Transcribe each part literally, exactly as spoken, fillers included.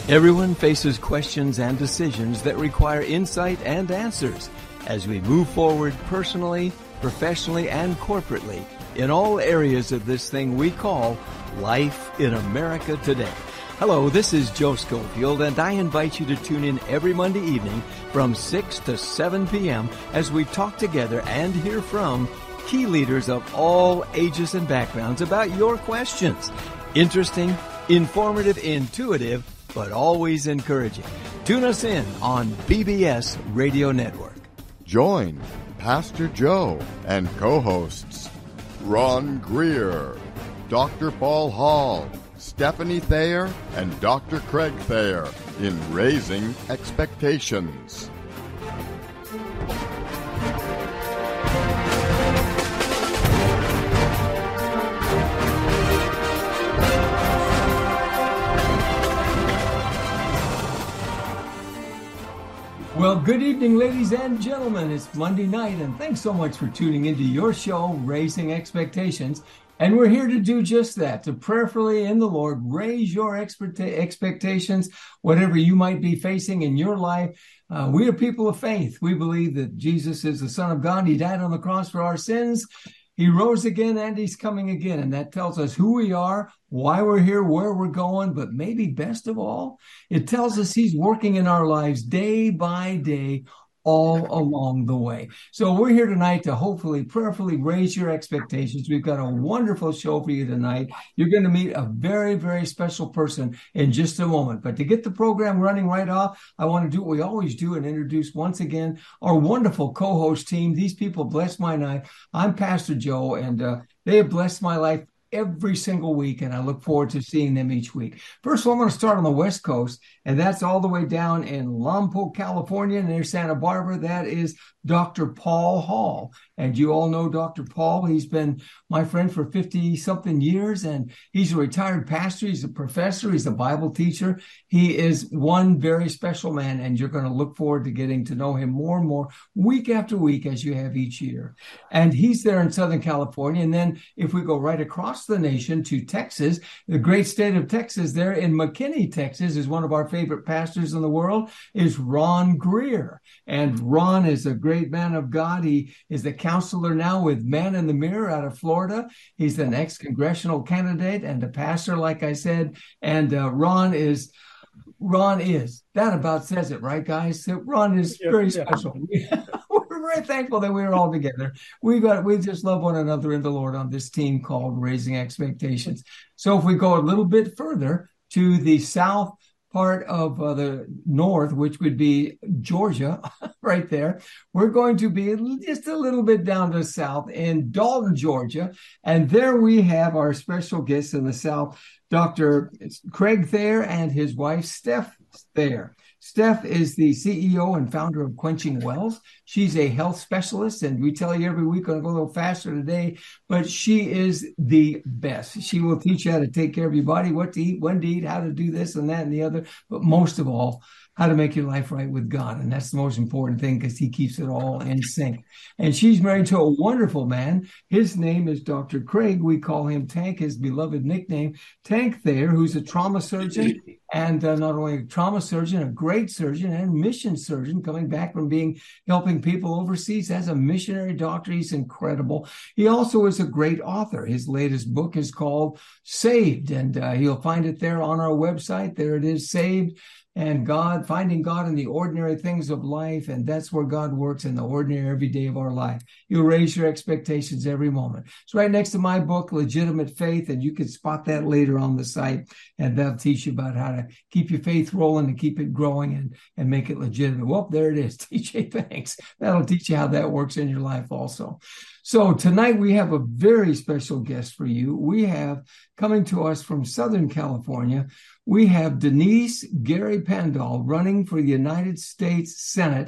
Everyone faces questions and decisions that require insight and answers as we move forward personally, professionally, and corporately in all areas of this thing we call life in America today. Hello, this is Joe Schofield, and I invite you to tune in every Monday evening from six to seven p.m. as we talk together and hear from key leaders of all ages and backgrounds about your questions. Interesting, informative, intuitive, but always encouraging. Tune us in on B B S Radio Network. Join Pastor Joe and co-hosts Ron Greer, Doctor Paul Hall, Stephanie Thayer, and Doctor Craig Thayer in Raising Expectations. Well, good evening, ladies and gentlemen. It's Monday night, and thanks so much for tuning into your show, Raising Expectations. And we're here to do just that, to prayerfully in the Lord raise your expect- expectations, whatever you might be facing in your life. Uh, we are people of faith. We believe that Jesus is the Son of God. He died on the cross for our sins. He rose again, and he's coming again. And that tells us who we are, why we're here, where we're going. But maybe best of all, it tells us he's working in our lives day by day, all along the way. So we're here tonight to hopefully, prayerfully raise your expectations. We've got a wonderful show for you tonight. You're going to meet a very, very special person in just a moment. But to get the program running right off, I want to do what we always do and introduce once again our wonderful co-host team. These people bless my night. I'm Pastor Joe, and uh, they have blessed my life every single week, and I look forward to seeing them each week. First of all, I'm going to start on the West Coast, and that's all the way down in Lompoc, California, near Santa Barbara. That is Doctor Paul Hall. And you all know Doctor Paul. He's been my friend for fifty-something years, and he's a retired pastor. He's a professor. He's a Bible teacher. He is one very special man, and you're going to look forward to getting to know him more and more week after week as you have each year. And he's there in Southern California. And then if we go right across the nation to Texas, the great state of Texas, there in McKinney, Texas, is one of our favorite pastors in the world, is Ron Greer. And Ron is a great man of God. He is the counselor now with Man in the Mirror out of Florida. He's the next congressional candidate and a pastor, like I said. And uh, Ron is, Ron is, that about says it, right, guys? So Ron is yeah, very yeah. special. We're very thankful that we're all together. We got, we just love one another in the Lord on this team called Raising Expectations. So if we go a little bit further to the south part of uh, the north, which would be Georgia, right there, we're going to be just a little bit down to the south in Dalton, Georgia. And there we have our special guest in the south, Doctor Craig Thayer and his wife, Steph Thayer. Steph is the C E O and founder of Quenching Wells. She's a health specialist, and we tell you every week, I'm going to go a little faster today, but she is the best. She will teach you how to take care of your body, what to eat, when to eat, how to do this and that and the other, but most of all, how to make your life right with God. And that's the most important thing because he keeps it all in sync. And she's married to a wonderful man. His name is Doctor Craig. We call him Tank, his beloved nickname, Tank Thayer, who's a trauma surgeon. And uh, not only a trauma surgeon, a great surgeon and mission surgeon coming back from being helping people overseas as a missionary doctor. He's incredible. He also is a great author. His latest book is called Saved, and uh, you'll find it there on our website. There it is, Saved. And God, finding God in the ordinary things of life. And that's where God works in the ordinary every day of our life. You'll raise your expectations every moment. It's right next to my book, Legitimate Faith. And you can spot that later on the site. And that'll teach you about how to keep your faith rolling and keep it growing and, and make it legitimate. Well, there it is. T J, thanks. That'll teach you how that works in your life also. So tonight we have a very special guest for you. We have coming to us from Southern California, we have Denise Gary Pandall running for the United States Senate.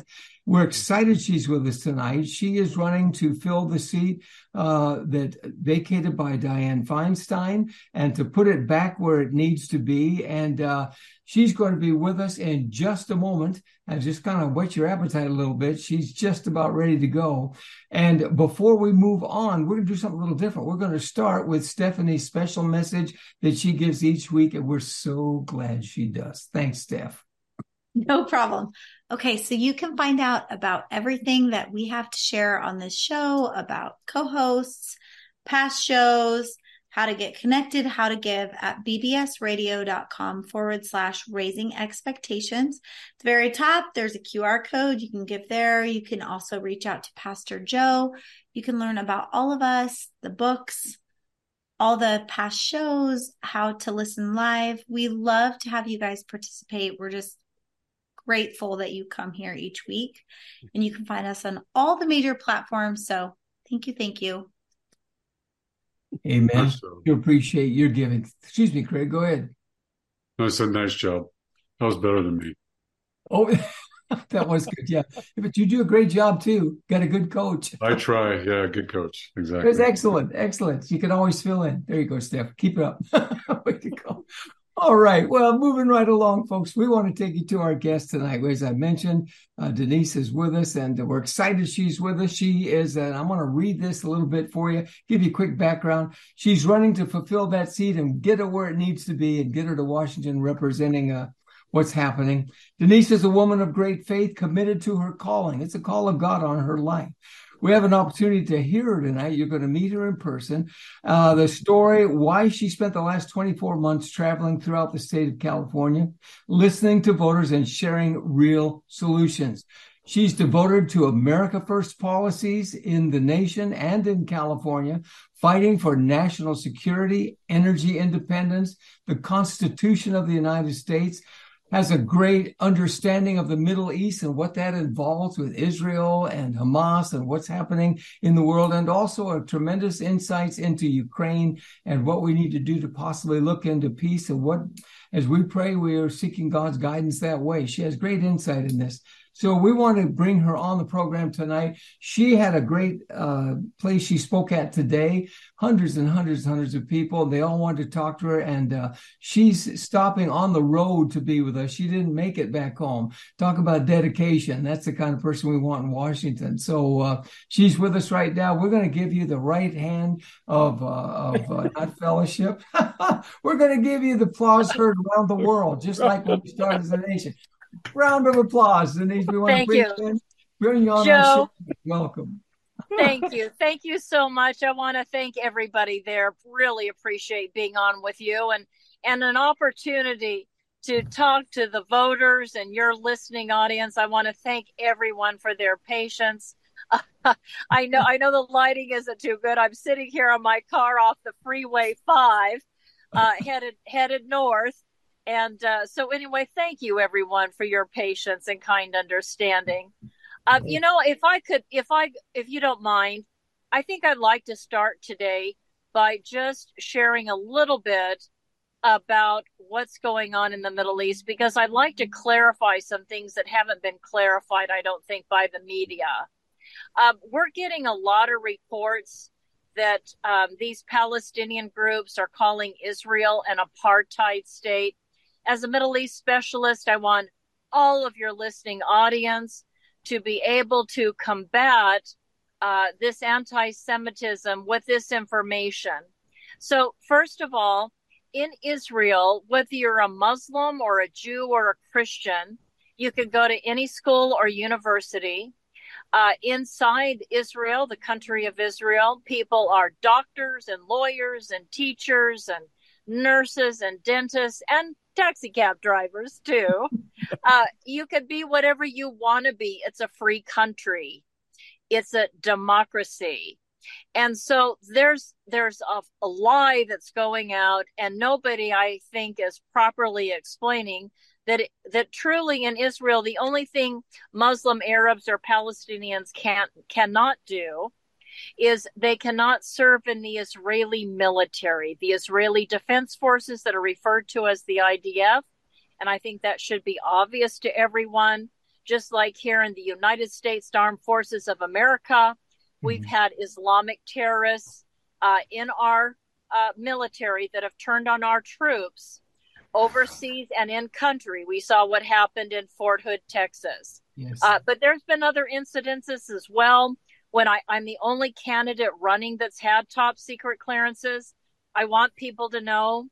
We're excited she's with us tonight. She is running to fill the seat uh, that vacated by Dianne Feinstein and to put it back where it needs to be. And uh, she's going to be with us in just a moment. And just kind of whet your appetite a little bit. She's just about ready to go. And before we move on, we're going to do something a little different. We're going to start with Stephanie's special message that she gives each week. And we're so glad she does. Thanks, Steph. No problem. Okay, so you can find out about everything that we have to share on this show, about co-hosts, past shows, how to get connected, how to give at bbsradio.com forward slash raising expectations. At the very top, there's a Q R code. You can give there. You can also reach out to Pastor Joe. You can learn about all of us, the books, all the past shows, how to listen live. We love to have you guys participate. We're just grateful that you come here each week, and you can find us on all the major platforms. So thank you. Thank you. Amen. Nice You appreciate your giving. Excuse me, Craig, go ahead. I said, nice job. That was better than me. Oh, that was good. Yeah. But you do a great job too. Got a good coach. I try. Yeah, good coach. Exactly. It was excellent. Excellent. You can always fill in. There you go, Steph. Keep it up. Way to go. All right. Well, moving right along, folks, we want to take you to our guest tonight. As I mentioned, uh, Denise is with us, and we're excited she's with us. She is, and I'm going to read this a little bit for you, give you a quick background. She's running to fulfill that seat and get her where it needs to be and get her to Washington representing uh, what's happening. Denise is a woman of great faith, committed to her calling. It's a call of God on her life. We have an opportunity to hear her tonight. You're going to meet her in person. Uh, the story, why she spent the last twenty-four months traveling throughout the state of California, listening to voters and sharing real solutions. She's devoted to America First policies in the nation and in California, fighting for national security, energy independence, the Constitution of the United States, has a great understanding of the Middle East and what that involves with Israel and Hamas and what's happening in the world, and also a tremendous insights into Ukraine and what we need to do to possibly look into peace. And what, as we pray, we are seeking God's guidance that way. She has great insight in this. So we want to bring her on the program tonight. She had a great uh, place she spoke at today. Hundreds and hundreds and hundreds of people. They all wanted to talk to her, and uh, she's stopping on the road to be with us. She didn't make it back home. Talk about dedication. That's the kind of person we want in Washington. So uh, she's with us right now. We're going to give you the right hand of, uh, of uh, not fellowship. We're going to give you the applause heard around the world, just like when we started as a nation. Round of applause, Denise. We want Thank to bring you. you in. Bring you on Joe, our show. Welcome. Thank you. Thank you so much. I want to thank everybody there. Really appreciate being on with you and, and an opportunity to talk to the voters and your listening audience. I want to thank everyone for their patience. Uh, I know, I know the lighting isn't too good. I'm sitting here on my car off the Freeway five, uh, headed, headed north. And uh, so anyway, thank you, everyone, for your patience and kind understanding. Uh, you know, if I could, if I, if you don't mind, I think I'd like to start today by just sharing a little bit about what's going on in the Middle East, because I'd like to clarify some things that haven't been clarified, I don't think, by the media. Um, we're getting a lot of reports that um, these Palestinian groups are calling Israel an apartheid state. As a Middle East specialist, I want all of your listening audience to be able to combat uh, this anti-Semitism with this information. So first of all, in Israel, whether you're a Muslim or a Jew or a Christian, you can go to any school or university. Uh, inside Israel, the country of Israel, people are doctors and lawyers and teachers and nurses and dentists and taxi cab drivers too. Uh, you can be whatever you want to be. It's a free country. It's a democracy. And so there's there's a, a lie that's going out, and nobody, I think, is properly explaining that it, that truly in Israel, the only thing Muslim Arabs or Palestinians can't cannot do is they cannot serve in the Israeli military, the Israeli Defense Forces that are referred to as the I D F. And I think that should be obvious to everyone. just like here in the United States Armed Forces of America. We've mm-hmm. had Islamic terrorists uh, in our uh, military that have turned on our troops overseas and in country. We saw what happened in Fort Hood, Texas. Yes. Uh, but there's been other incidences as well. When I, I'm the only candidate running that's had top secret clearances, I want people to know,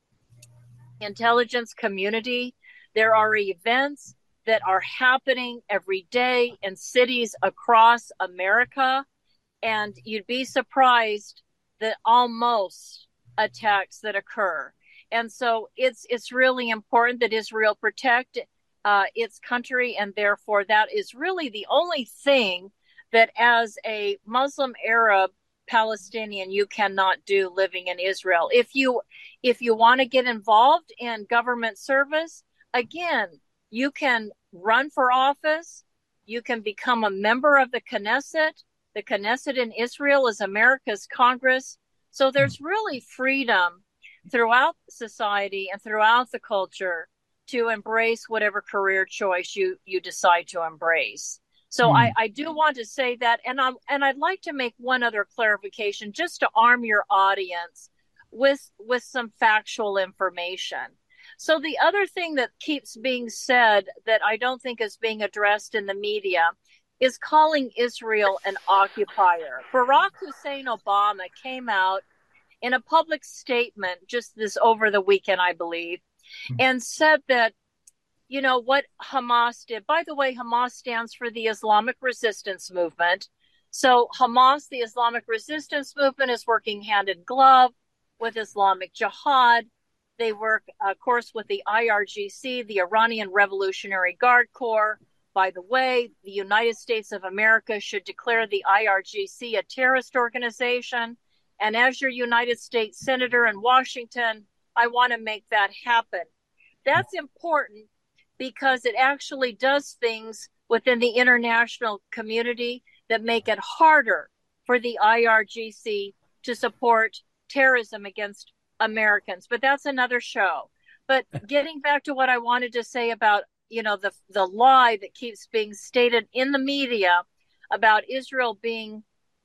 intelligence community, there are events that are happening every day in cities across America, and you'd be surprised that almost attacks that occur. And so it's it's really important that Israel protect uh, its country, and therefore that is really the only thing that as a Muslim Arab Palestinian you cannot do living in Israel. If you if you want to get involved in government service, again, you can run for office, you can become a member of the Knesset. The Knesset in Israel is America's Congress. So there's really freedom throughout society and throughout the culture to embrace whatever career choice you, you decide to embrace. So mm. I, I do want to say that, and I'm and I'd like to make one other clarification just to arm your audience with with some factual information. So the other thing that keeps being said that I don't think is being addressed in the media is calling Israel an occupier. Barack Hussein Obama came out in a public statement just this over the weekend, I believe, mm. and said that, you know, what Hamas did. By the way, Hamas stands for the Islamic Resistance Movement. So Hamas, the Islamic Resistance Movement, is working hand in glove with Islamic Jihad. They work, of course, with the I R G C, the Iranian Revolutionary Guard Corps. By the way, the United States of America should declare the I R G C a terrorist organization. And as your United States Senator in Washington, I want to make that happen. That's important because it actually does things within the international community that make it harder for the I R G C to support terrorism against Americans. But that's another show. But getting back to what I wanted to say about, you know, the the lie that keeps being stated in the media about Israel being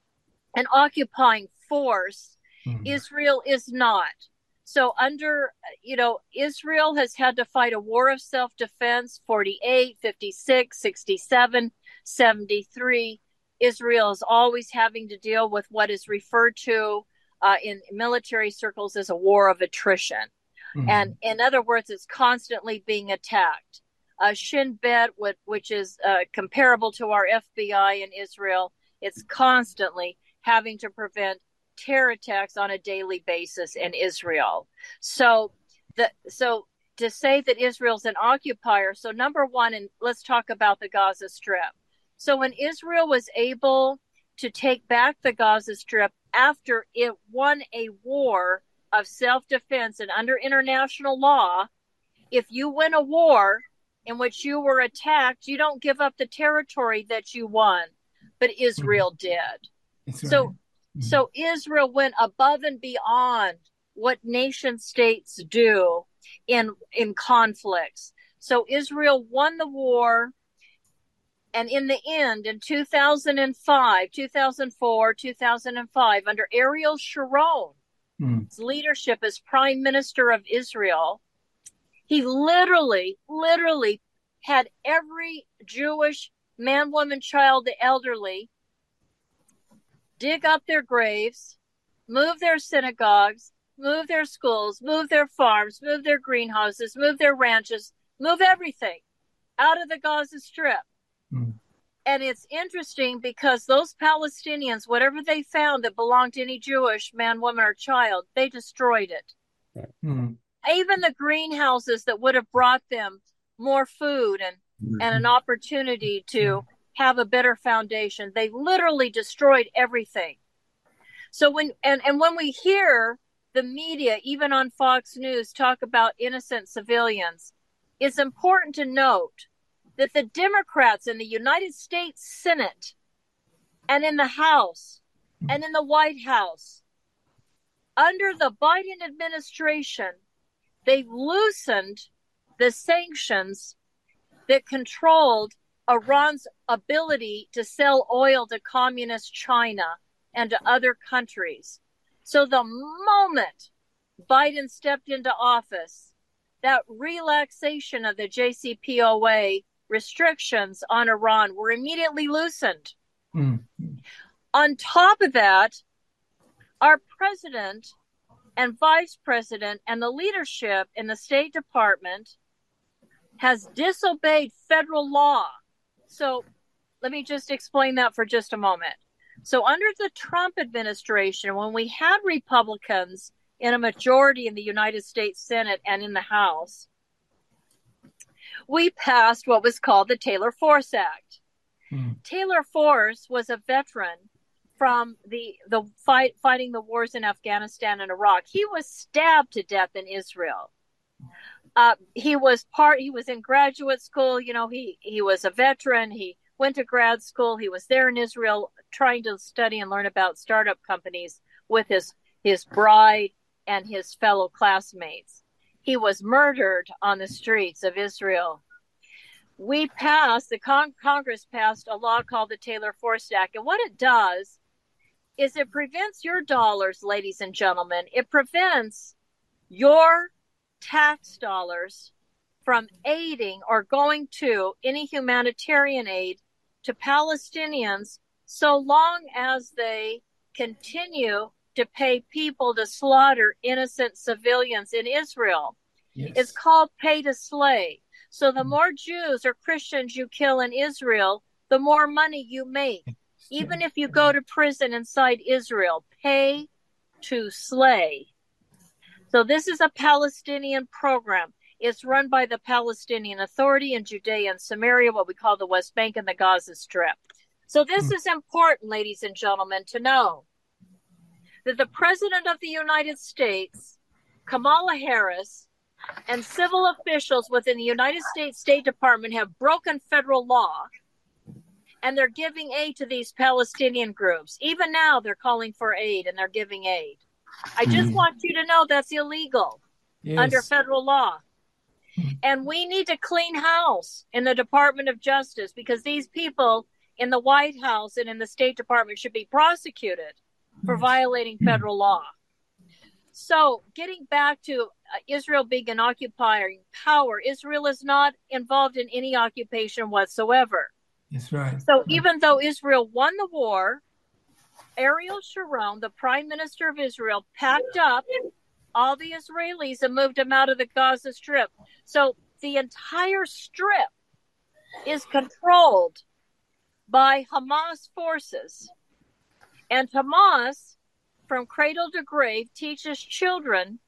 an occupying force, mm-hmm. Israel is not. So under, you know, Israel has had to fight a war of self-defense, forty-eight, fifty-six, sixty-seven, seventy-three. Israel is always having to deal with what is referred to uh, in military circles as a war of attrition. Mm-hmm. And in other words, it's constantly being attacked. Uh, Shin Bet, which is uh, comparable to our F B I in Israel, it's constantly having to prevent terror attacks on a daily basis in Israel. So the so to say that Israel's an occupier, so number one, and let's talk about the Gaza Strip. So when Israel was able to take back the Gaza Strip after it won a war of self-defense and under international law, if you win a war in which you were attacked, you don't give up the territory that you won, but Israel mm-hmm. did. That's so right. So Israel went above and beyond what nation states do in in conflicts. So Israel won the war, and in the end, in two thousand five, two thousand four, two thousand five, under Ariel Sharon's mm. leadership as Prime Minister of Israel, he literally, literally had every Jewish man, woman, child, the elderly dig up their graves, move their synagogues, move their schools, move their farms, move their greenhouses, move their ranches, move everything out of the Gaza Strip. Mm. And it's interesting because those Palestinians, whatever they found that belonged to any Jewish man, woman, or child, they destroyed it. Mm. Even the greenhouses that would have brought them more food and, mm. and an opportunity to have a better foundation, they literally destroyed everything. So when and, and when we hear the media, even on Fox News, talk about innocent civilians, it's important to note that the Democrats in the United States Senate and in the House and in the White House, under the Biden administration, they loosened the sanctions that controlled Iran's ability to sell oil to communist China and to other countries. So the moment Biden stepped into office, that relaxation of the J C P O A restrictions on Iran were immediately loosened. Mm-hmm. On top of that, our president and vice president and the leadership in the State Department has disobeyed federal law. So let me just explain that for just a moment. So under the Trump administration, when we had Republicans in a majority in the United States Senate and in the House, we passed what was called the Taylor Force Act. Hmm. Taylor Force was a veteran from the the fight fighting the wars in Afghanistan and Iraq. He was stabbed to death in Israel. Uh, he was part. He was in graduate school. You know, he he was a veteran. He went to grad school. He was there in Israel trying to study and learn about startup companies with his his bride and his fellow classmates. He was murdered on the streets of Israel. We passed, the con- Congress passed a law called the Taylor Force Act. And what it does is it prevents your dollars, ladies and gentlemen. It prevents your tax dollars from aiding or going to any humanitarian aid to Palestinians so long as they continue to pay people to slaughter innocent civilians in Israel. Yes. It's called pay to slay. So the more Jews or Christians you kill in Israel, the more money you make. Even if you go to prison inside Israel, pay to slay. So this is a Palestinian program. It's run by the Palestinian Authority in Judea and Samaria, what we call the West Bank and the Gaza Strip. So this is important, ladies and gentlemen, to know that the President of the United States, Kamala Harris, and civil officials within the United States State Department have broken federal law, and they're giving aid to these Palestinian groups. Even now, they're calling for aid, and they're giving aid. I just mm. want you to know that's illegal yes. under federal law. And we need to clean house in the Department of Justice because these people in the White House and in the State Department should be prosecuted for violating federal law. So getting back to uh, Israel being an occupying power, Israel is not involved in any occupation whatsoever. That's right. So even though Israel won the war, Ariel Sharon, the prime minister of Israel, packed up all the Israelis and moved them out of the Gaza Strip. So the entire strip is controlled by Hamas forces. And Hamas, from cradle to grave, teaches children,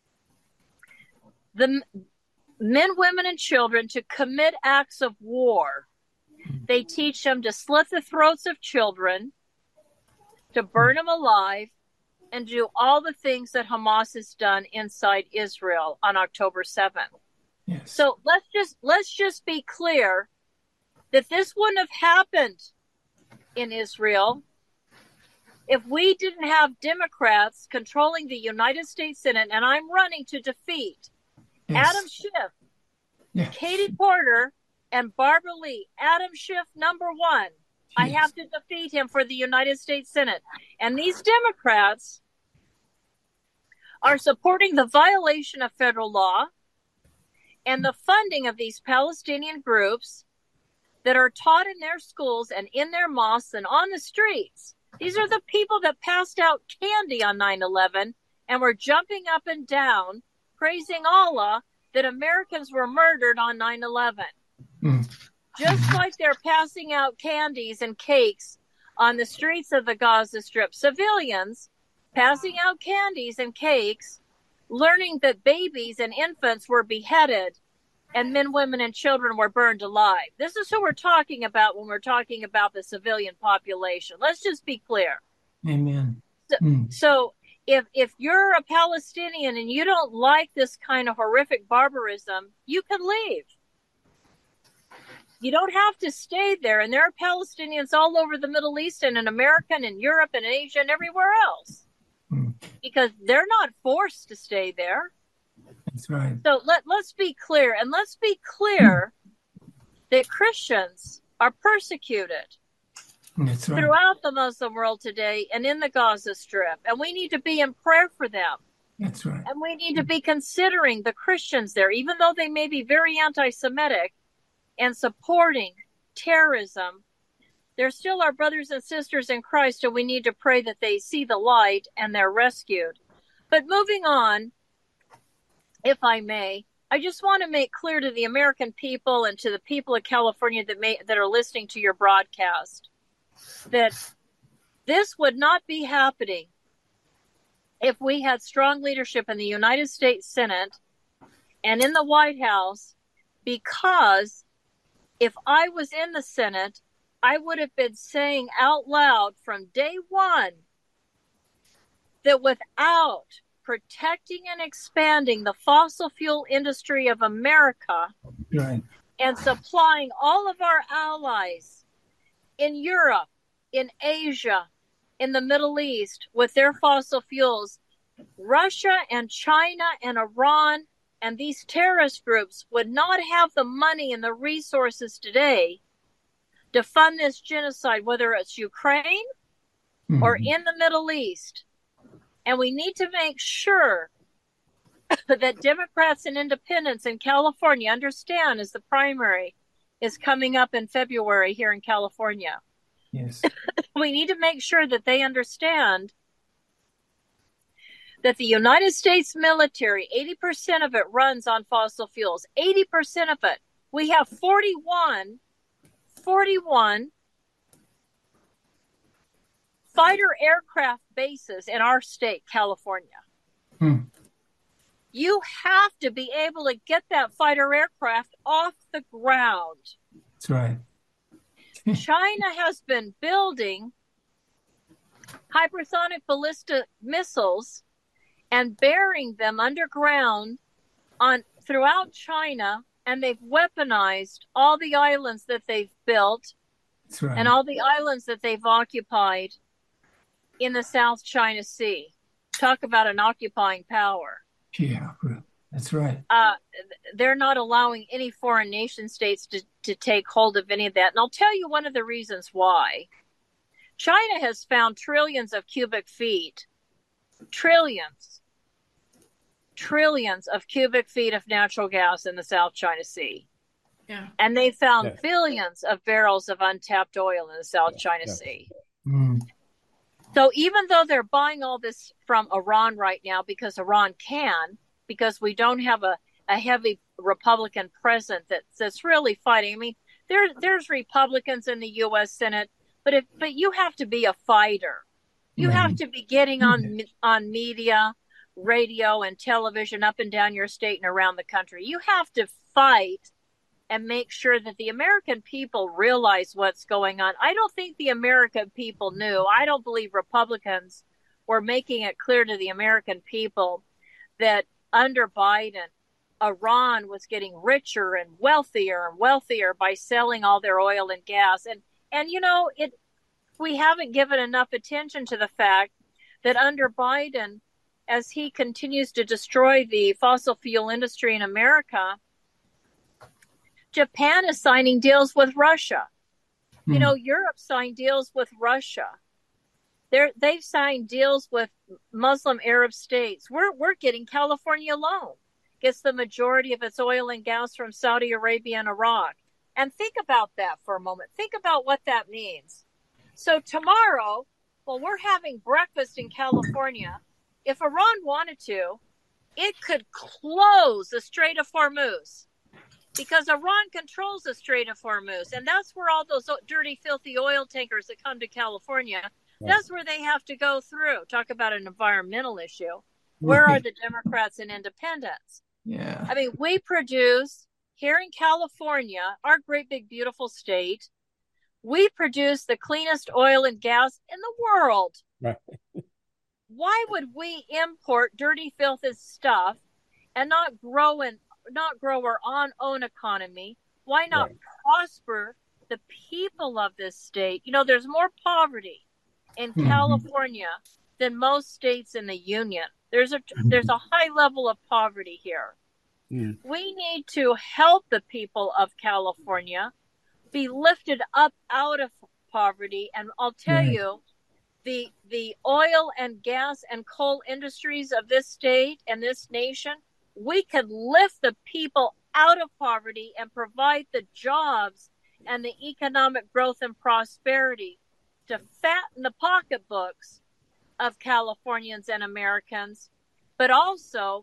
the men, women, and children, to commit acts of war. They teach them to slit the throats of children, to burn them alive, and do all the things that Hamas has done inside Israel on October seventh. Yes. So let's just let's just be clear that this wouldn't have happened in Israel if we didn't have Democrats controlling the United States Senate, and I'm running to defeat yes. Adam Schiff, yes. Katie Porter, and Barbara Lee. Adam Schiff, number one. Yes. I have to defeat him for the United States Senate. And these Democrats are supporting the violation of federal law and the funding of these Palestinian groups that are taught in their schools and in their mosques and on the streets. These are the people that passed out candy on nine eleven and were jumping up and down, praising Allah that Americans were murdered on nine eleven. Mm. Just like they're passing out candies and cakes on the streets of the Gaza Strip. Civilians passing out candies and cakes, learning that babies and infants were beheaded and men, women, and children were burned alive. This is who we're talking about when we're talking about the civilian population. Let's just be clear. Amen. So, mm. so if if you're a Palestinian and you don't like this kind of horrific barbarism, you can leave. You don't have to stay there. And there are Palestinians all over the Middle East and in America and in Europe and in Asia and everywhere else. Mm. Because they're not forced to stay there. That's right. So let, let's be clear. And let's be clear mm. that Christians are persecuted That's right. throughout the Muslim world today and in the Gaza Strip. And we need to be in prayer for them. That's right. And we need to be considering the Christians there, even though they may be very anti-Semitic and supporting terrorism. They're still our brothers and sisters in Christ, and we need to pray that they see the light and they're rescued. But moving on, if I may, I just want to make clear to the American people and to the people of California that may, that are listening to your broadcast that this would not be happening if we had strong leadership in the United States Senate and in the White House, because if I was in the Senate, I would have been saying out loud from day one that without protecting and expanding the fossil fuel industry of America, Right. and supplying all of our allies in Europe, in Asia, in the Middle East with their fossil fuels, Russia and China and Iran and these terrorist groups would not have the money and the resources today to fund this genocide, whether it's Ukraine Mm-hmm. or in the Middle East. And we need to make sure that Democrats and independents in California understand, as the primary is coming up in February here in California. Yes. We need to make sure that they understand that the United States military, eighty percent of it runs on fossil fuels. eighty percent of it. We have forty-one, forty-one fighter aircraft bases in our state, California. Hmm. You have to be able to get that fighter aircraft off the ground. That's right. China has been building hypersonic ballistic missiles and burying them underground on throughout China, and they've weaponized all the islands that they've built. That's right. And all the islands that they've occupied in the South China Sea. Talk about an occupying power. Yeah, that's right. Uh, they're not allowing any foreign nation states to, to take hold of any of that. And I'll tell you one of the reasons why. China has found trillions of cubic feet, trillions, trillions of cubic feet of natural gas in the South China Sea. Yeah. And they found Yeah. billions of barrels of untapped oil in the South Yeah. China Yeah. Sea. Mm. So even though they're buying all this from Iran right now because Iran can, because we don't have a, a heavy Republican president that, that's really fighting. I mean, there, there's Republicans in the U S Senate, but if, but you have to be a fighter. You Right. have to be getting on, on media, radio, and television up and down your state and around the country. You have to fight and make sure that the American people realize what's going on. I don't think the American people knew. I don't believe Republicans were making it clear to the American people that under Biden, Iran was getting richer and wealthier and wealthier by selling all their oil and gas. And, and you know, it we haven't given enough attention to the fact that under Biden, as he continues to destroy the fossil fuel industry in America, Japan is signing deals with Russia. Mm. You know, Europe signed deals with Russia. They're, they've signed deals with Muslim Arab states. We're we're getting California alone gets the majority of its oil and gas from Saudi Arabia and Iraq. And think about that for a moment. Think about what that means. So tomorrow, when we're having breakfast in California, if Iran wanted to, it could close the Strait of Hormuz, because Iran controls the Strait of Hormuz. And that's where all those dirty, filthy oil tankers that come to California, that's where they have to go through. Talk about an environmental issue. Where are the Democrats and independents? Yeah. I mean, we produce here in California, our great big beautiful state, we produce the cleanest oil and gas in the world. Right. Why would we import dirty, filthy stuff and not grow and not grow our own own economy? Why not Right. prosper the people of this state? You know, there's more poverty in Mhm. California than most states in the union. There's a there's a high level of poverty here. Mm. We need to help the people of California be lifted up out of poverty. And I'll tell Right. you, the the oil and gas and coal industries of this state and this nation, we could lift the people out of poverty and provide the jobs and the economic growth and prosperity to fatten the pocketbooks of Californians and Americans, but also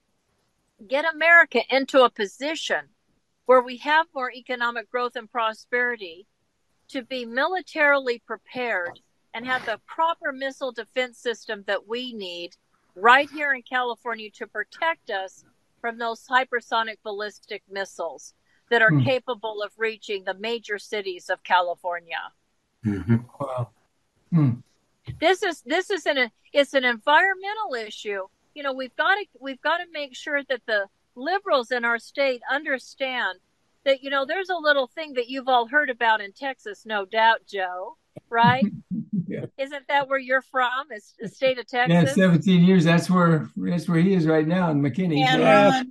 get America into a position where we have more economic growth and prosperity to be militarily prepared and have the proper missile defense system that we need right here in California to protect us from those hypersonic ballistic missiles that are Hmm. capable of reaching the major cities of California. Mm-hmm. Wow. Hmm. This is this is an it's an environmental issue. You know, we've got to we've got to make sure that the liberals in our state understand that, you know, there's a little thing that you've all heard about in Texas, no doubt, Joe, right? Yeah. Isn't that where you're from? Is the state of Yeah, Texas? seventeen years. That's where that's where he is right now in McKinney. And Yeah. Ron,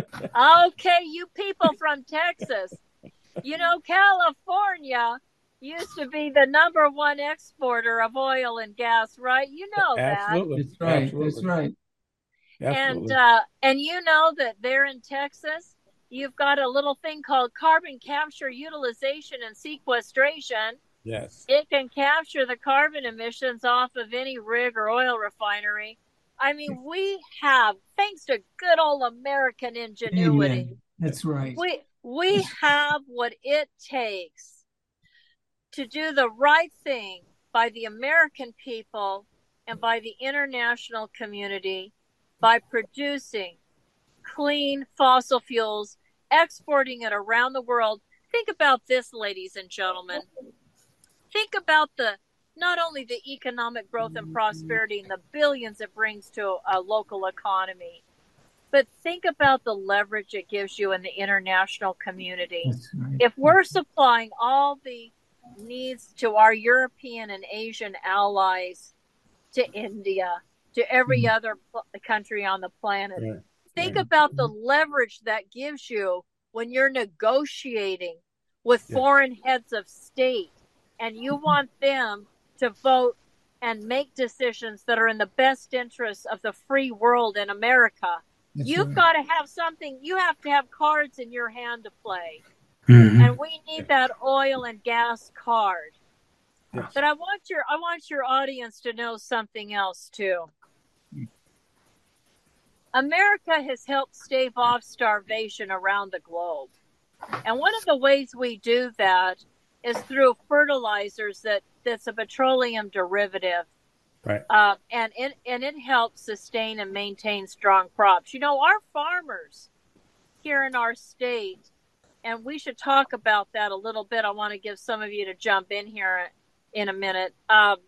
Okay, you people from Texas. You know, California used to be the number one exporter of oil and gas, right? You know that. Absolutely. That's right. Absolutely. That's right. And Absolutely. uh, and you know that there in Texas, you've got a little thing called carbon capture, utilization, and sequestration. Yes. It can capture the carbon emissions off of any rig or oil refinery. I mean, we have, thanks to good old American ingenuity, Amen. That's right. we we have what it takes to do the right thing by the American people and by the international community by producing clean fossil fuels, exporting it around the world. Think about this, ladies and gentlemen. Think about the not only the economic growth and prosperity and the billions it brings to a local economy, but think about the leverage it gives you in the international community. That's right. If we're supplying all the needs to our European and Asian allies, to India, to every Mhm. other pl- country on the planet, Right. think Right. about the leverage that gives you when you're negotiating with Yeah. foreign heads of state and you want them to vote and make decisions that are in the best interests of the free world in America. That's You've right. got to have something, you have to have cards in your hand to play. Mm-hmm. And we need that oil and gas card. Yes. But I want your I want your audience to know something else too. America has helped stave off starvation around the globe. And one of the ways we do that is through fertilizers that, that's a petroleum derivative. Right. Uh, and, it, and it helps sustain and maintain strong crops. You know, our farmers here in our state, and we should talk about that a little bit. I want to give some of you to jump in here in a minute. Um,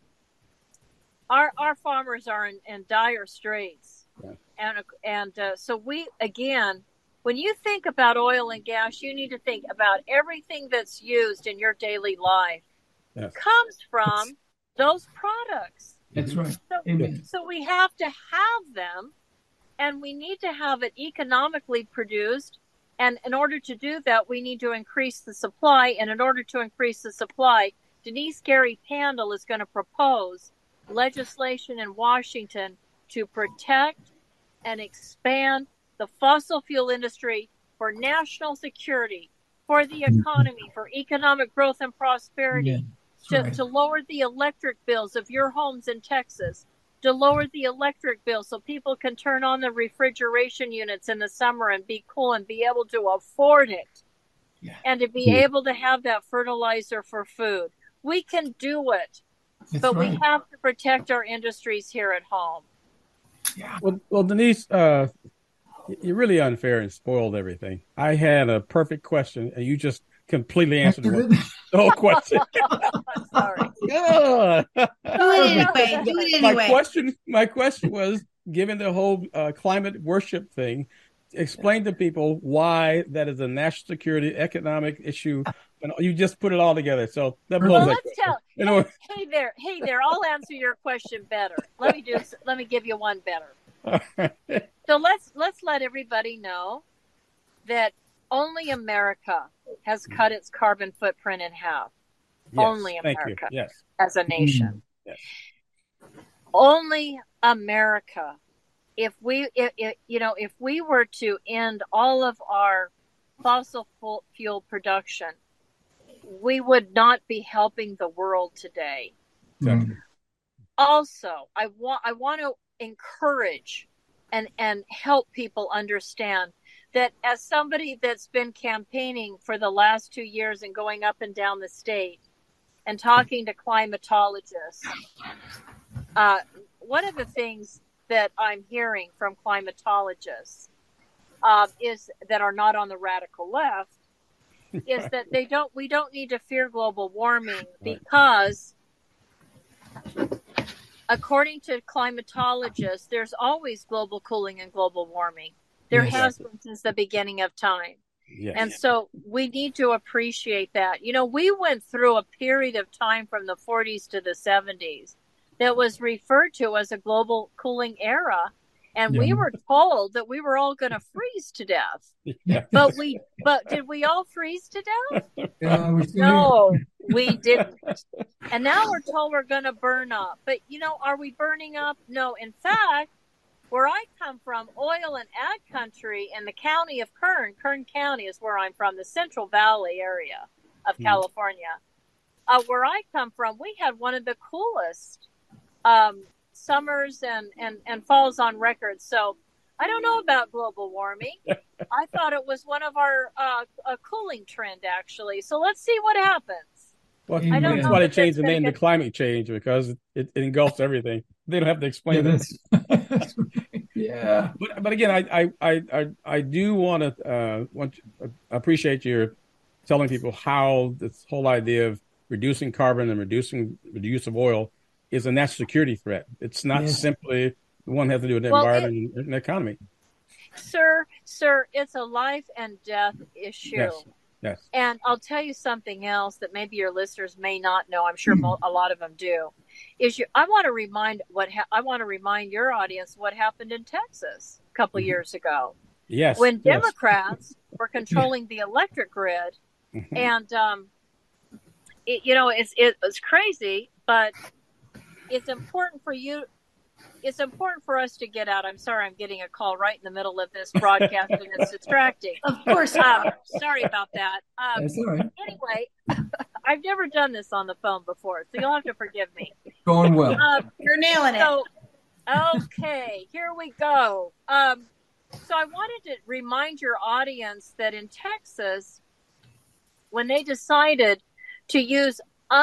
our our farmers are in, in dire straits. Yeah. And, and uh, so we, again, when you think about oil and gas, you need to think about everything that's used in your daily life Yes. comes from those products. That's right. So, Amen. so we have to have them, and we need to have it economically produced. And in order to do that, we need to increase the supply. And in order to increase the supply, Denise Gary Pandle is going to propose legislation in Washington to protect and expand the fossil fuel industry for national security, for the economy, for economic growth and prosperity, Amen. That's to, right. to lower the electric bills of your homes in Texas, to lower the electric bill so people can turn on the refrigeration units in the summer and be cool and be able to afford it, Yeah. and to be Yeah. able to have that fertilizer for food. We can do it, That's but right. we have to protect our industries here at home. Yeah. Well, well, Denise, uh, you're really unfair and spoiled everything. I had a perfect question, and you just completely answered the, one- the whole question. I'm sorry. Yeah. do it anyway. Do it My anyway. question, my question was, given the whole uh, climate worship thing, explain to people why that is a national security economic issue, and you just put it all together. So that blows Well, that let's question. tell. You know, Hey there, hey there. I'll answer your question better. Let me do. Let me give you one better. So let's let's let everybody know that only America has cut its carbon footprint in half. Yes, Only thank America you. Yes. as a nation. Yes. Only America. If we, if, if, you know, if we were to end all of our fossil fuel production, we would not be helping the world today. Exactly. Also, I want I want to encourage and and help people understand that as somebody that's been campaigning for the last two years and going up and down the state and talking to climatologists, uh, one of the things that I'm hearing from climatologists uh, is that are not on the radical left is that they don't we don't need to fear global warming because according to climatologists, there's always global cooling and global warming. There Yes. has been since the beginning of time. Yes. And so we need to appreciate that. You know, we went through a period of time from the forties to the seventies that was referred to as a global cooling era. And Yeah. we were told that we were all going to freeze to death. Yeah. But we, but did we all freeze to death? Yeah, we're still No, we didn't. And now we're told we're going to burn up. But, you know, are we burning up? No. In fact, where I come from, oil and ag country in the county of Kern, Kern County is where I'm from, the Central Valley area of Hmm. California. Uh, where I come from, we had one of the coolest um, summers and, and, and falls on record. So I don't know about global warming. I thought it was one of our uh, a cooling trend, actually. So let's see what happens. Well, I don't that's know why they if changed the it's name gonna to climate change because it, it engulfs everything. They don't have to Yeah, explain it. that's, that's right. Yeah. But but again, I I I I, I do want to uh, want to appreciate your telling people how this whole idea of reducing carbon and reducing the use of oil is a national security threat. It's not Yes. simply one has to do with the Well, environment and the economy. Sir, sir, it's a life and death issue. Yes. Yes. And I'll tell you something else that maybe your listeners may not know. I'm sure mo- a lot of them do. Is you? I want to remind what ha- I want to remind your audience what happened in Texas a couple Mhm. years ago Yes. when yes. Democrats were controlling the electric grid, Mhm. and um, it, you know it's it, it's crazy, but it's important for you. It's important for us to get out. I'm sorry, I'm getting a call right in the middle of this broadcast, and it's distracting. Of course. Uh, sorry about that. Um, That's all right. anyway, I've never done this on the phone before, so you'll have to forgive me. Going well. Um, You're nailing it. so, okay, here we go. Um, so I wanted to remind your audience that in Texas, when they decided to use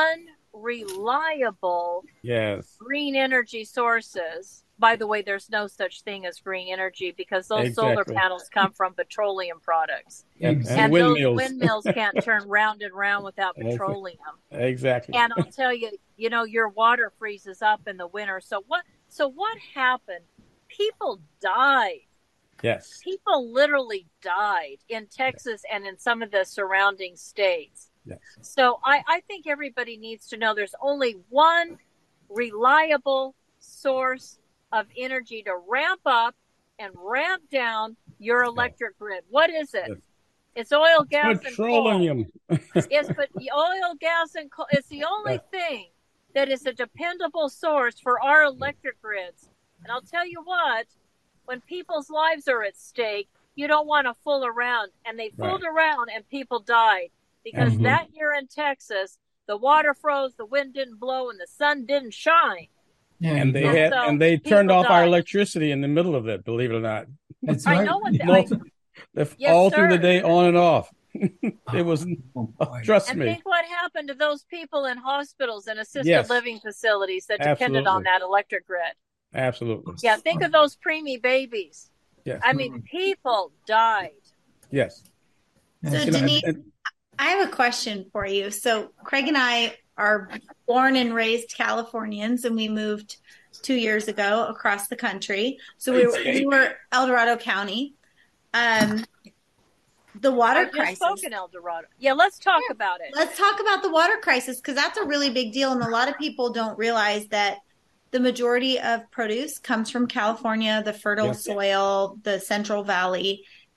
unreliable Yes. green energy sources. By the way, there's no such thing as green energy because those solar Exactly. panels come from petroleum products. And, Exactly. and And those windmills. windmills can't turn round and round without Okay. petroleum. Exactly. And I'll tell you, you know, your water freezes up in the winter. So what so what happened? People died. Yes. People literally died in Texas and in some of the surrounding states. Yes. So I, I think everybody needs to know there's only one reliable source of energy to ramp up and ramp down your electric grid. What is it? Yes. It's oil, gas, Petroleum. and coal. Yes, but the oil, gas, and coal. It's the only Yes. thing that is a dependable source for our electric grids. And I'll tell you what, when people's lives are at stake, you don't want to fool around. And they fooled Right. around and people died. Because Absolutely. that year in Texas, the water froze, the wind didn't blow, and the sun didn't shine. Yeah, And they you go. had So and they turned people off our died. electricity in the middle of it, believe it or not. That's I right. know what the, I, Multi- If Yes, all through the sir. day, on and off. It was, Oh, boy. trust and me. think what happened to those people in hospitals and assisted Yes. living facilities that depended on Absolutely. that electric grid. Absolutely. Yeah, think of those preemie babies. Yes. I mean, people died. Yes. So, That's You know, Denise, and- I have a question for you. So, Craig and I are born and raised Californians, and we moved two years ago across the country. So, we were, we were El Dorado County. Um, the water I just crisis. spoke in El Dorado. Yeah, let's talk about it. Let's talk about the water crisis because that's a really big deal. And a lot of people don't realize that the majority of produce comes from California, the fertile Yes. soil, the Central Valley.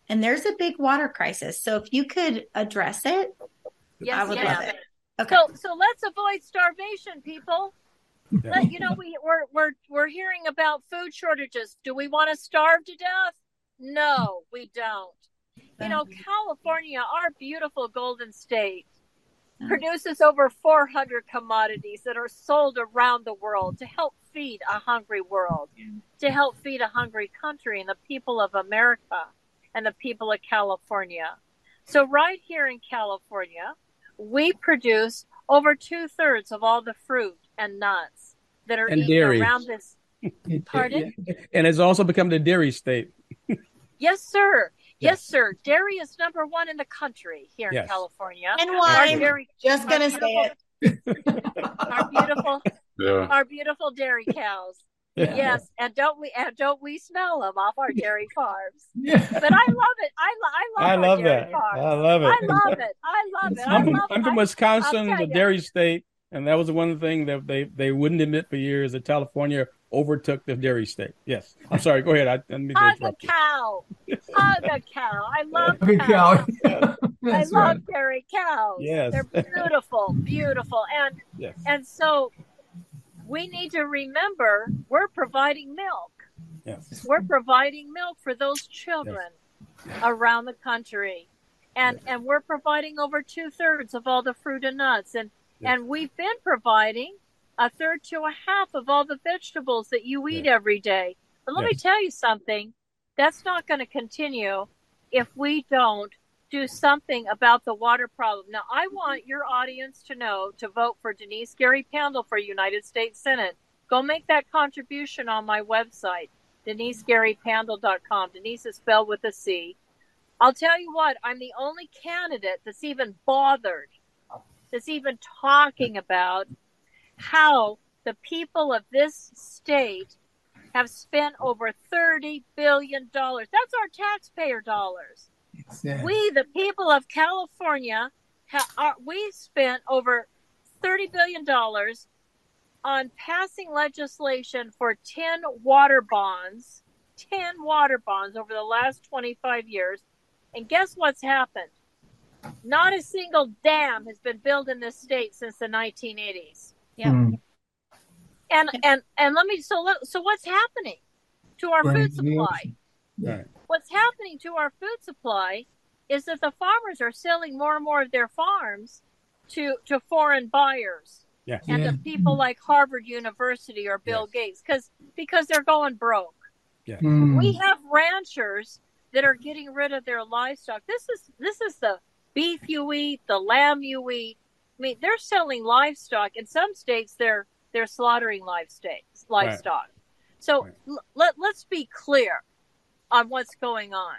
and there's a big water crisis. So if you could address it, Yes, I would yes. love it. Okay. So, so let's avoid starvation, people. Yeah. Let, you know, we, we're we're we're hearing about food shortages. Do we want to starve to death? No, we don't. You know, California, our beautiful Golden State, produces over four hundred commodities that are sold around the world to help feed a hungry world, to help feed a hungry country and the people of America and the people of California. So right here in California, we produce over two thirds of all the fruit and nuts that are And eaten dairy. around this. Pardon? And it's also become the dairy state. Yes, sir. Yes, Yes. sir. Dairy is number one in the country here Yes. in California. And Our wine. dairy, Just our gonna say beautiful- it. our beautiful, Yeah. our beautiful dairy cows. Yeah. Yes, and don't we and don't we smell them off our dairy farms? Yeah. But I love it. I, lo- I love. I our love dairy that. Farms. I love it. I love it. I love it. I I'm, love I'm it. from I- Wisconsin, I'll tell the you. dairy state, and that was one thing that they, they wouldn't admit for years that California overtook the dairy state. Yes. I'm sorry. Go ahead. I didn't mean to Hug a interrupt you. cow. Hug a cow. I love Big cows. cow. I That's love right. dairy cows. Yes. They're beautiful, beautiful. And Yes. and so we need to remember we're providing milk. Yes. We're providing milk for those children around the country. And and we're providing over two thirds of all the fruit and nuts. And Yes. and we've been providing a third to a half of all the vegetables that you eat Yes. every day. But let me Yes. tell you something. That's not going to continue if we don't do something about the water problem. Now, I want your audience to know to vote for Denise Gary Pandle for United States Senate. Go make that contribution on my website, denise gary pandle dot com. Denise is spelled with a C. I'll tell you what, I'm the only candidate that's even bothered, that's even talking about how the people of this state have spent over thirty billion dollars. That's our taxpayer dollars. Exactly. We, the people of California, ha- are, we spent over thirty billion dollars on passing legislation for ten water bonds, ten water bonds over the last twenty-five years. And guess what's happened? Not a single dam has been built in this state since the nineteen eighties. Yeah. Mm. And and and let me so let- so what's happening to our Right. food supply? Right. What's happening to our food supply is that the farmers are selling more and more of their farms to to foreign buyers Yes. and Yeah. to people like Harvard University or Bill Yes. Gates because because they're going broke. Yes. Mm. We have ranchers that are getting rid of their livestock. This is this is the beef you eat, the lamb you eat. I mean, they're selling livestock. In some states, they're they're slaughtering livestock. Livestock. So Right. l- let let's be clear on what's going on.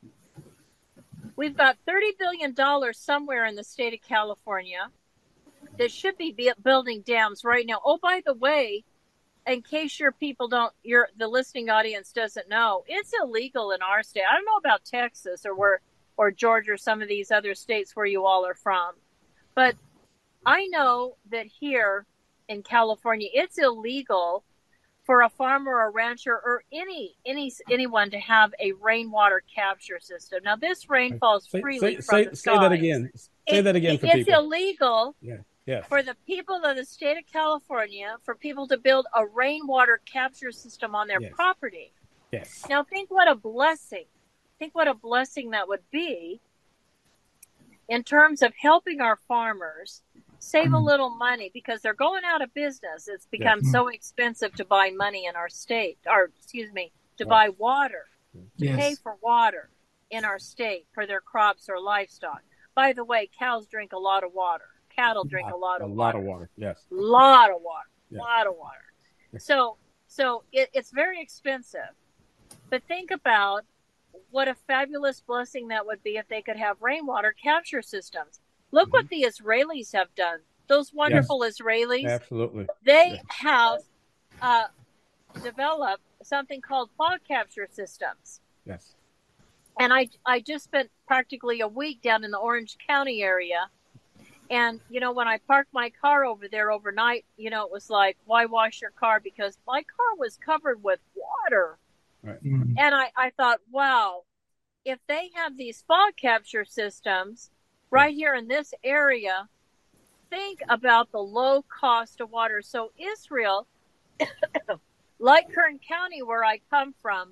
We've got thirty billion dollars somewhere in the state of California that should be bu- building dams right now. Oh, by the way, in case your people don't, your the listening audience doesn't know, it's illegal in our state. I don't know about Texas or where or Georgia or some of these other states where you all are from, but I know that here in California, it's illegal for a farmer or a rancher or any any anyone to have a rainwater capture system. Now, this rain falls Say, freely say, from say, the say that skies. again. Say It- that again for it's people. illegal Yeah. Yes. for the people of the state of California for people to build a rainwater capture system on their Yes. property. Yes. Now, think what a blessing. Think what a blessing that would be in terms of helping our farmers save a little money because they're going out of business. It's become Yes. so expensive to buy money in our state, or excuse me, to Right. buy water, to pay Yes. for water in our state for their crops or livestock. By the way, cows drink a lot of water. Cattle drink a lot of a water. lot of water. Yes. lot of water, Yeah. lot of water. Yeah. So, so it, it's very expensive. But think about what a fabulous blessing that would be if they could have rainwater capture systems. Look what the Israelis have done. Those wonderful Israelis, Absolutely. they Yeah. have uh, developed something called fog capture systems. Yes. And I, I just spent practically a week down in the Orange County area. And, you know, when I parked my car over there overnight, you know, it was like, why wash your car? Because my car was covered with water. Right. Mm. And I, I thought, wow, if they have these fog capture systems right here in this area, think about the low cost of water. So Israel, like Kern County, where I come from,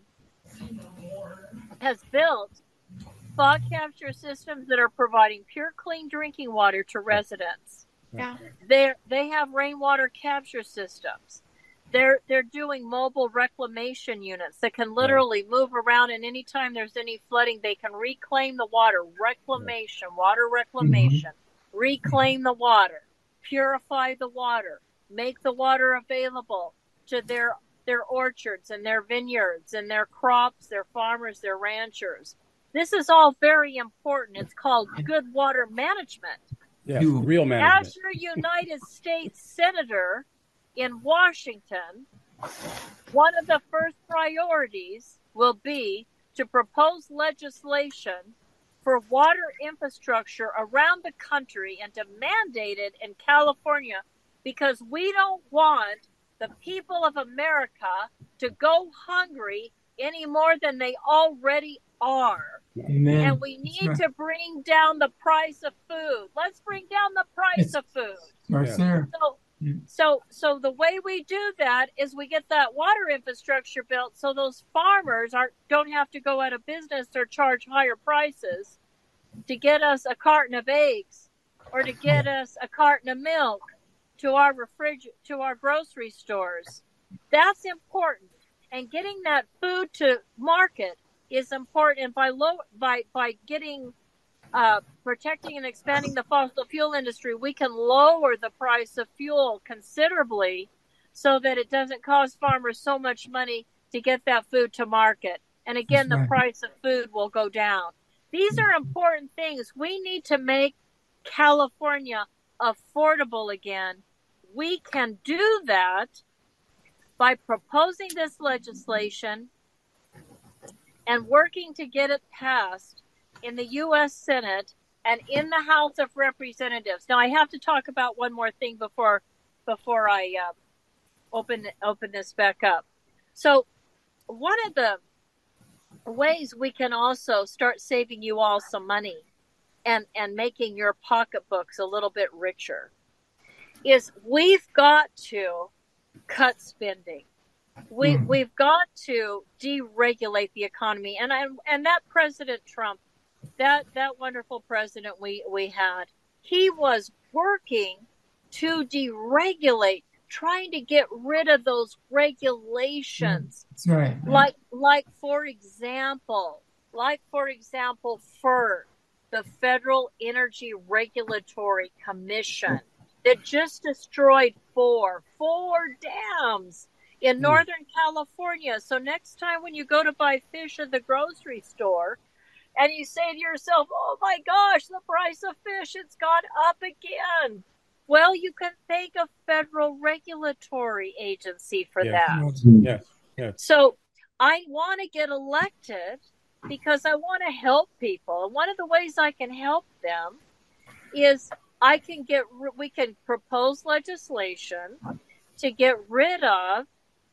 has built fog capture systems that are providing pure, clean drinking water to residents. Yeah. They they have rainwater capture systems. They're they're doing mobile reclamation units that can literally move around, and anytime there's any flooding, they can reclaim the water. Reclamation, water reclamation, mm-hmm. reclaim the water, purify the water, make the water available to their their orchards and their vineyards and their crops, their farmers, their ranchers. This is all very important. It's called good water management. Yeah, real management. As your United States Senator in Washington, one of the first priorities will be to propose legislation for water infrastructure around the country and to mandate it in California, because we don't want the people of America to go hungry any more than they already are. Amen. And we need right. to bring down the price of food. Let's bring down the price it's, of food. Right there. So, so, so the way we do that is we get that water infrastructure built, so those farmers aren't don't have to go out of business or charge higher prices to get us a carton of eggs or to get us a carton of milk to our refriger- to our grocery stores. That's important. And getting that food to market is important. And by low, by by getting uh, protecting and expanding the fossil fuel industry, we can lower the price of fuel considerably, so that it doesn't cost farmers so much money to get that food to market. And again, the price of food will go down. These are important things. We need to make California affordable again. We can do that by proposing this legislation and working to get it passed in the U S Senate and in the House of Representatives. Now, I have to talk about one more thing before before I uh, open open this back up. So, one of the ways we can also start saving you all some money and and making your pocketbooks a little bit richer is we've got to cut spending. We mm. we've got to deregulate the economy, and I, and that President Trump, that that wonderful president we we had, he was working to deregulate, trying to get rid of those regulations. That's right. Like like for example, like for example, F E R C, the Federal Energy Regulatory Commission, that just destroyed four four dams in Northern California. So next time when you go to buy fish at the grocery store and you say to yourself, oh my gosh, the price of fish, it's gone up again. Well, you can thank a federal regulatory agency for yes. that. Yes. Yes. So I want to get elected because I want to help people. And one of the ways I can help them is I can get, we can propose legislation to get rid of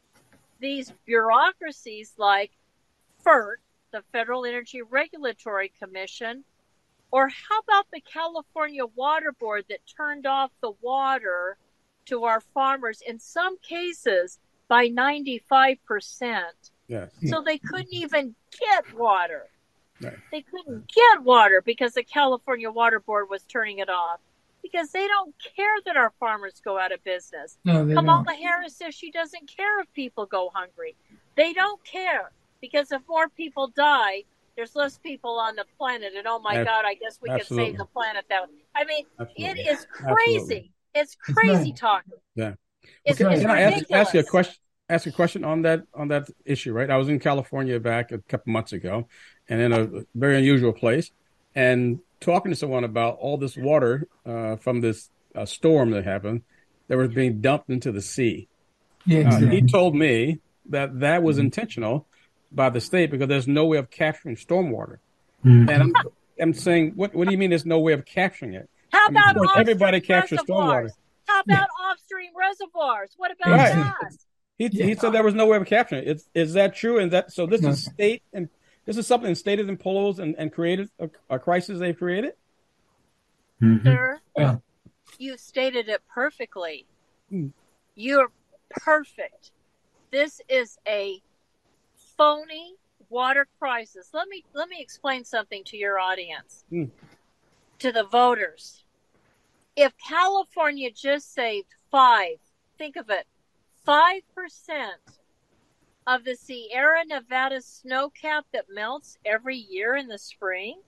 these bureaucracies like F E R C, the Federal Energy Regulatory Commission, or how about the California Water Board that turned off the water to our farmers in some cases by ninety-five percent. Yes. So they couldn't even get water. Right. They couldn't get water because the California Water Board was turning it off. Because they don't care that our farmers go out of business. No, they Kamala don't. Harris says she doesn't care if people go hungry. They don't care, because if more people die, there's less people on the planet. And oh my Ab- God, I guess we absolutely. could save the planet that way. I mean, Absolutely. it is crazy. Absolutely. It's crazy right. talking. Yeah. It's, Okay, it's can I ask, ridiculous. ask you a question? Ask a question on that on that issue, right? I was in California back a couple months ago, and in a very unusual place, and talking to someone about all this water uh, from this uh, storm that happened that was being dumped into the sea. Yeah, Uh, exactly. he told me that that was intentional by the state because there's no way of capturing stormwater. Mhm. And I'm, I'm saying, what what do you mean there's no way of capturing it? How I mean, about of course, off-stream everybody captures reservoirs? stormwater. How about off-stream reservoirs? What about Right. that? He Yeah. he said there was no way of capturing it. Is, is that true? And that so this No. is state and This is something stated in polls and, and created a, a crisis they've created? Mm-hmm. Sir, Yeah. you stated it perfectly. Hmm. You're perfect. This is a phony water crisis. Let me let me explain something to your audience, Hmm. to the voters. If California just saved five, think of it, five percent of the Sierra Nevada snow cap that melts every year in the spring,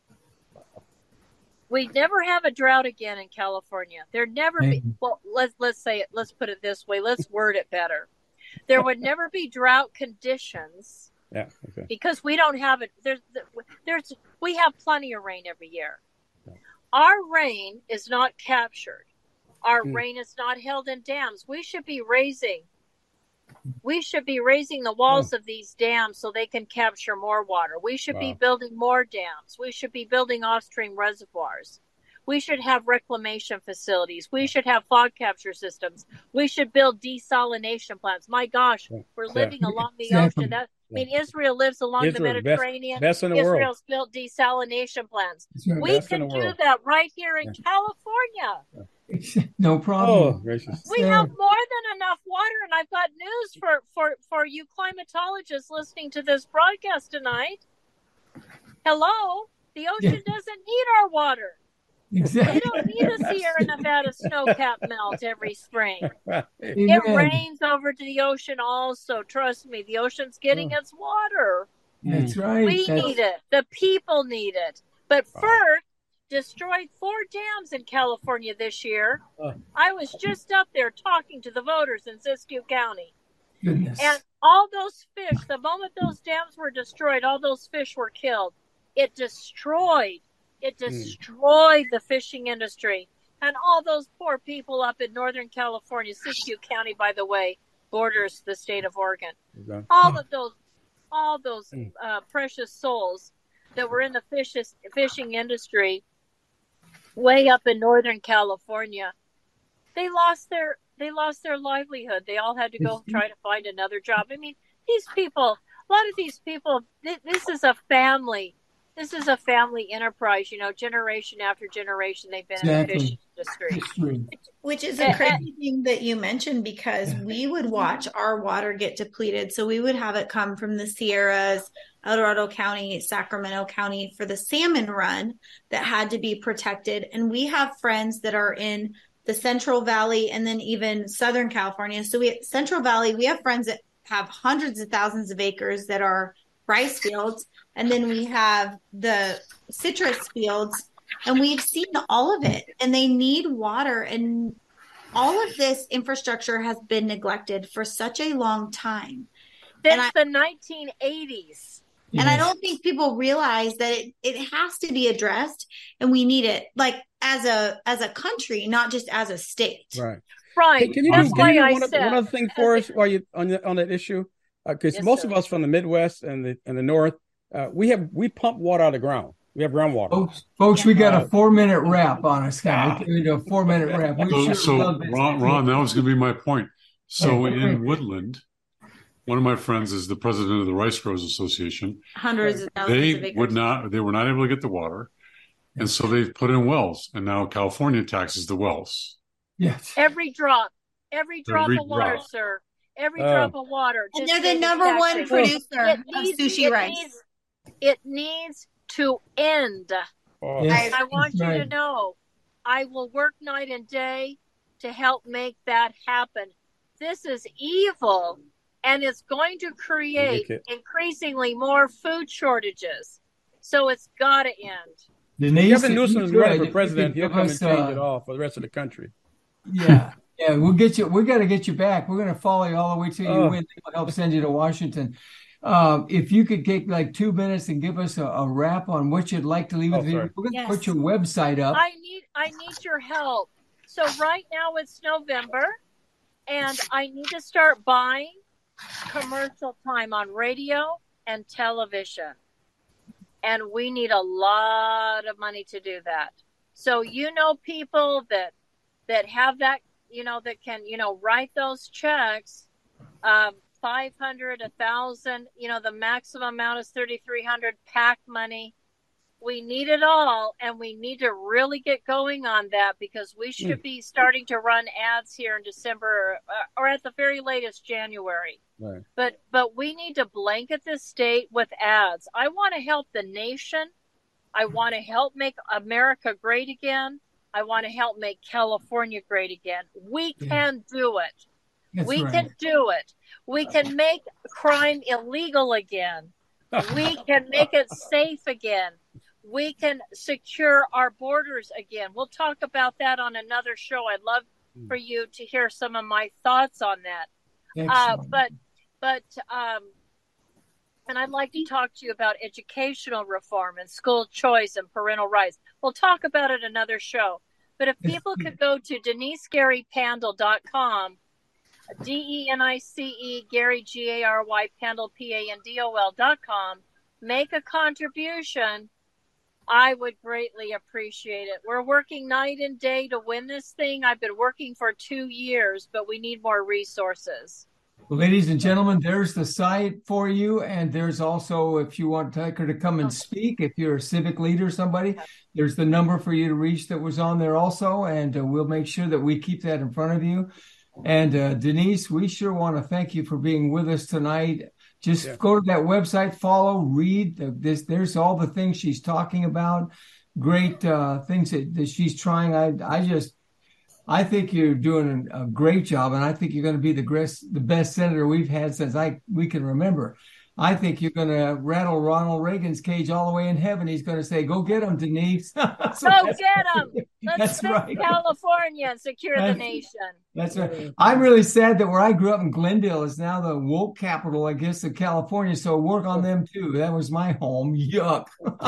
we'd never have a drought again in California. There'd never be, well, let's let's say it, let's put it this way, let's word it better. There would never be drought conditions. Yeah. Okay. Because we don't have it. There's, there's, we have plenty of rain every year. Our rain is not captured. Our Mm. rain is not held in dams. We should be raising, we should be raising the walls Oh. of these dams so they can capture more water. We should be Wow. building more dams. We should be building off-stream reservoirs. We should have reclamation facilities. We should have fog capture systems. We should build desalination plants. My gosh, we're Yeah. living along the Exactly. ocean. That, I mean, Israel lives along Israel, the best- Mediterranean. best in the world. Israel's built desalination plants. That's right. We Best in can the do world. that right here in California. No Oh, problem. gracious. We Yeah. have more than enough water, and I've got news for, for, for you climatologists listening to this broadcast tonight. Hello? The ocean Yeah. doesn't need our water. Exactly. We don't need a Sierra Nevada snowcap melt every spring. It Amen. rains over to the ocean also. Trust me, the ocean's getting Oh. its water. That's right. We That's- need it. The people need it. But Wow. FERC destroyed four dams in California this year. Oh. I was just up there talking to the voters in Siskiyou County. Goodness. And all those fish, the moment those dams were destroyed, all those fish were killed. It destroyed, it destroyed the fishing industry. And all those poor people up in Northern California, Siskiyou County, by the way, borders the state of Oregon. Okay. All of those, all those Mm. uh, precious souls that were in the fish, fishing industry way up in Northern California, they lost their they lost their livelihood. They all had to go try to find another job. I mean, these people, a lot of these people, th- this is a family. This is a family enterprise, you know, generation after generation they've been Exactly. in the fishing industry. History. Which is Eh, a eh. crazy thing that you mentioned because we would watch our water get depleted. So we would have it come from the Sierras, El Dorado County, Sacramento County for the salmon run that had to be protected. And we have friends that are in the Central Valley and then even Southern California. So we Central Valley, we have friends that have hundreds of thousands of acres that are rice fields. And then we have the citrus fields, and we've seen all of it, and they need water. And all of this infrastructure has been neglected for such a long time. Since I- the nineteen eighties. And I Yes. don't think people realize that it, it has to be addressed, and we need it like as a as a country, not just as a state. Right. Right. Hey, can you That's do, why can you do I one, said. one other thing for us while you on the, on that issue? Because Yes, most sir. of us from the Midwest and the and the North, uh, we have we pump water out of the ground. We have groundwater. Folks, folks, we got Uh, a four minute wrap on us now. We can do a four minute wrap. We So, sure so love this. Ron, Ron, that was going to be my point. So Okay. in Woodland, one of my friends is the president of the Rice Growers Association. Hundreds of thousands of They acres. would not, they were not able to get the water. And so they've put in wells, and now California taxes the wells. Yes. Every drop, every drop Every of water, drop. sir. Every Oh. drop of water. And just they're the made number tax one rate. producer It of needs- sushi it rice. needs- it needs to end. Oh, Yes. I- I want That's you to right. know, I will work night and day to help make that happen. This is evil, and it's going to create Make it. increasingly more food shortages. So it's got to end. Denise, Gavin if Newsom you is could, running if for you president. could He'll give come us, and change uh, it all for the rest of the country. Yeah, yeah, we'll get you. We got to get you back. We're going to follow you all the way till you Oh. win. We'll help send you to Washington. Um, if you could take like two minutes and give us a, a wrap on what you'd like to leave Oh, with me, sorry. we're going to Yes. put your website up. I need I need your help. So right now it's November, and I need to start buying commercial time on radio and television. And we need a lot of money to do that. So you know people that that have that, you know, that can, you know, write those checks. Um, five hundred, a thousand, you know, the maximum amount is thirty-three hundred, PAC money. We need it all, and we need to really get going on that, because we should be starting to run ads here in December, or, or at the very latest January. Right. But but we need to blanket this state with ads. I want to help the nation. I want to help make America great again. I want to help make California great again. We can do it. That's we right. can do it. We can make crime illegal again. We can make it safe again. We can secure our borders again. We'll talk about that on another show. I'd love for you to hear some of my thoughts on that. Uh, but, but, um, and I'd like to talk to you about educational reform and school choice and parental rights. We'll talk about it another show. But if people could go to Denise Gary Pandol dot com, D E N I C E, Gary, G A R Y, Pandol, P A N D O L dot com, make a contribution, I would greatly appreciate it. We're working night and day to win this thing. I've been working for two years, but we need more resources. Well, ladies and gentlemen, there's the site for you. And there's also, if you want Tucker to come and speak, if you're a civic leader, somebody, there's the number for you to reach that was on there also. And uh, we'll make sure that we keep that in front of you. And uh, Denise, we sure want to thank you for being with us tonight. Just yeah. go to that website, follow, read the, this. There's all the things she's talking about. Great uh, things that, that she's trying. I, I just, I think you're doing a great job, and I think you're going to be the best, the best senator we've had since I we can remember. I think you're going to rattle Ronald Reagan's cage all the way in heaven. He's going to say, "Go get him, Denise." so Go get him. Let's that's fix right. California and secure that's, the nation. That's right. I'm really sad that where I grew up in Glendale is now the woke capital, I guess, of California. So work on them too. That was my home. Yuck.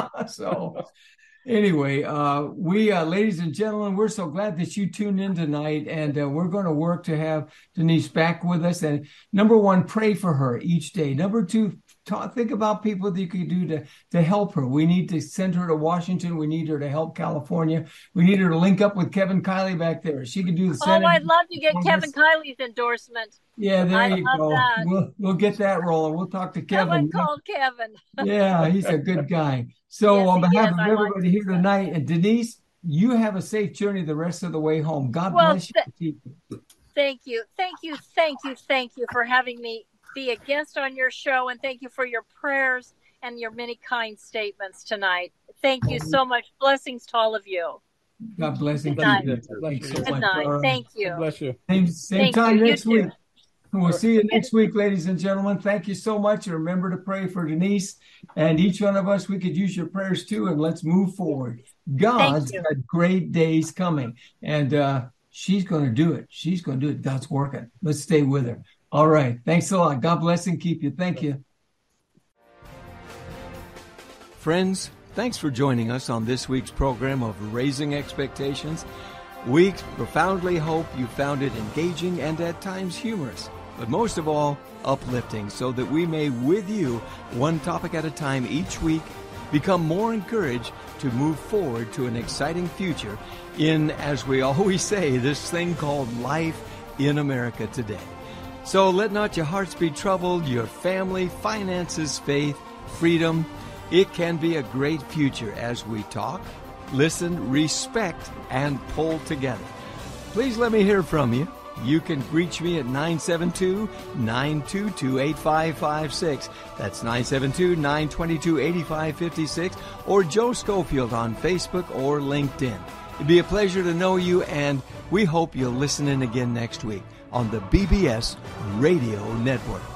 so anyway, uh, we, uh, ladies and gentlemen, we're so glad that you tuned in tonight, and uh, we're going to work to have Denise back with us. And number one, pray for her each day. Number two, talk, think about people that you could do to, to help her. We need to send her to Washington. We need her to help California. We need her to link up with Kevin Kiley back there. She could do the Senate. Oh, I'd love to get Kevin Kiley's endorsement. Yeah, there I you love go. That. We'll, we'll get that rolling. We'll talk to Kevin. Someone called Kevin. Yeah, he's a good guy. So Yes, on he behalf is. of I everybody like here tonight, and Denise, you have a safe journey the rest of the way home. God Well, bless you. th- Thank you. Thank you. Thank you. Thank you for having me be a guest on your show. And thank you for your prayers and your many kind statements tonight. Thank you so much. Blessings to all of you. God bless you. Good night. Thanks so Good much. night. All right. Thank you. God bless you. Same, same Thank time you. You next too. week. We'll see you next week, ladies and gentlemen. Thank you so much. And remember to pray for Denise. And each one of us, we could use your prayers too. And let's move forward. God's you. got great days coming. And uh, she's going to do it. She's going to do it. God's working. Let's stay with her. All right. Thanks a lot. God bless and keep you. Thank you. Friends, thanks for joining us on this week's program of Raising Expectations. We profoundly hope you found it engaging and at times humorous, but most of all, uplifting, so that we may, with you, one topic at a time each week, become more encouraged to move forward to an exciting future in, as we always say, this thing called life in America today. So let not your hearts be troubled, your family, finances, faith, freedom. It can be a great future as we talk, listen, respect, and pull together. Please let me hear from you. You can reach me at nine seven two, nine two two, eight five five six. That's nine seven two, nine two two, eight five five six, or Joe Schofield on Facebook or LinkedIn. It'd be a pleasure to know you, and we hope you'll listen in again next week on the B B S Radio Network.